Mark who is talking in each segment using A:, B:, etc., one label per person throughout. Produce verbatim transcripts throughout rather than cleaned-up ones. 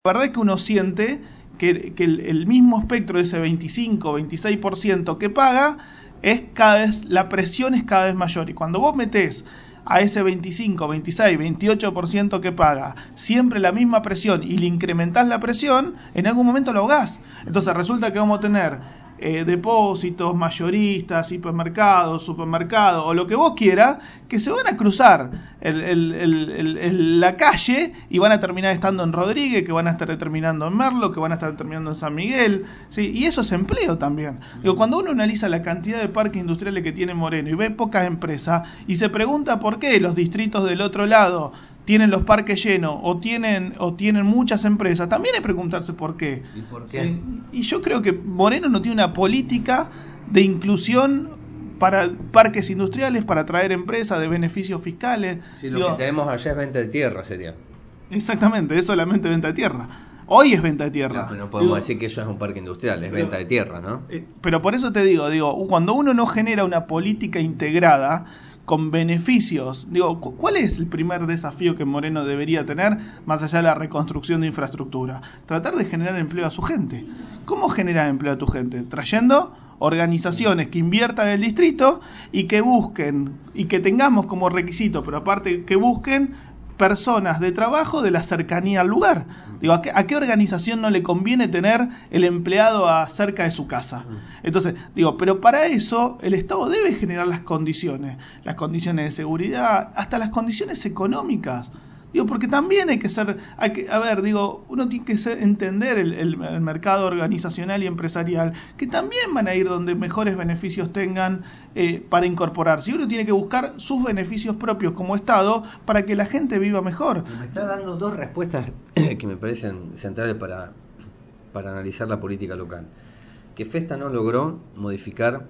A: La verdad es que uno siente que, que el, el mismo espectro de ese veinticinco, veintiséis por ciento que paga, es cada vez, la presión es cada vez mayor. Y cuando vos metés a ese veinticinco, veintiséis, veintiocho por ciento que paga siempre la misma presión y le incrementás la presión, en algún momento lo ahogás. Entonces resulta que vamos a tener eh, depósitos, mayoristas, hipermercados, supermercados o lo que vos quieras, que se van a cruzar el, el, el, el, el, la calle y van a terminar estando en Rodríguez, que van a estar terminando en Merlo, que van a estar terminando en San Miguel, ¿sí? Y eso es empleo también. Digo, cuando uno analiza la cantidad de parques industriales que tiene Moreno y ve pocas empresas y se pregunta por qué los distritos del otro lado tienen los parques llenos o tienen o tienen muchas empresas, también hay que preguntarse por qué.
B: ¿Y por qué?
A: ¿Sí? Y yo creo que Moreno no tiene una política de inclusión para parques industriales, para atraer empresas, de beneficios fiscales.
B: Sí, lo
A: Digo,
B: que tenemos allá es venta de tierra, sería.
A: Exactamente, es solamente venta de tierra. Hoy es venta de tierra.
B: No, pero no podemos
A: digo,
B: decir que eso es un parque industrial, es
A: pero,
B: venta de tierra, ¿no?
A: Eh, pero por eso te digo, digo, cuando uno no genera una política integrada con beneficios, digo, ¿cuál es el primer desafío que Moreno debería tener más allá de la reconstrucción de infraestructura? Tratar de generar empleo a su gente. ¿Cómo generar empleo a tu gente? Trayendo organizaciones que inviertan en el distrito y que busquen, y que tengamos como requisito, pero aparte que busquen personas de trabajo de la cercanía al lugar. Digo, ¿a qué, ¿a qué organización no le conviene tener el empleado a cerca de su casa? Entonces, digo, pero para eso el Estado debe generar las condiciones, las condiciones de seguridad, hasta las condiciones económicas. Digo, porque también hay que ser, hay que, a ver, digo, uno tiene que ser, entender el, el, el mercado organizacional y empresarial, que también van a ir donde mejores beneficios tengan eh, para incorporarse. Y uno tiene que buscar sus beneficios propios como Estado para que la gente viva mejor.
B: Me está dando dos respuestas que me parecen centrales para, para analizar la política local. Que Festa no logró modificar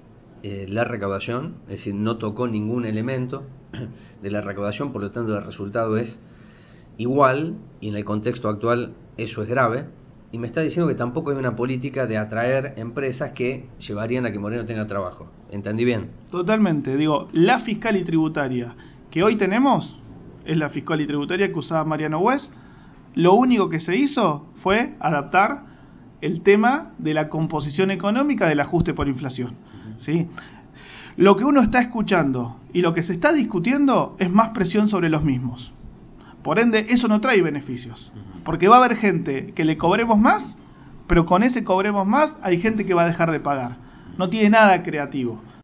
B: eh, la recaudación, es decir, no tocó ningún elemento de la recaudación, por lo tanto el resultado es igual, y en el contexto actual eso es grave, y me está diciendo que tampoco hay una política de atraer empresas que llevarían a que Moreno tenga trabajo. ¿Entendí bien?
A: Totalmente, digo, la fiscal y tributaria que hoy tenemos es la fiscal y tributaria que usaba Mariano West. Lo único que se hizo fue adaptar el tema de la composición económica del ajuste por inflación, ¿sí? Lo que uno está escuchando y lo que se está discutiendo es más presión sobre los mismos. Por ende, eso no trae beneficios. Porque va a haber gente que le cobremos más, pero con ese cobremos más hay gente que va a dejar de pagar. No tiene nada creativo.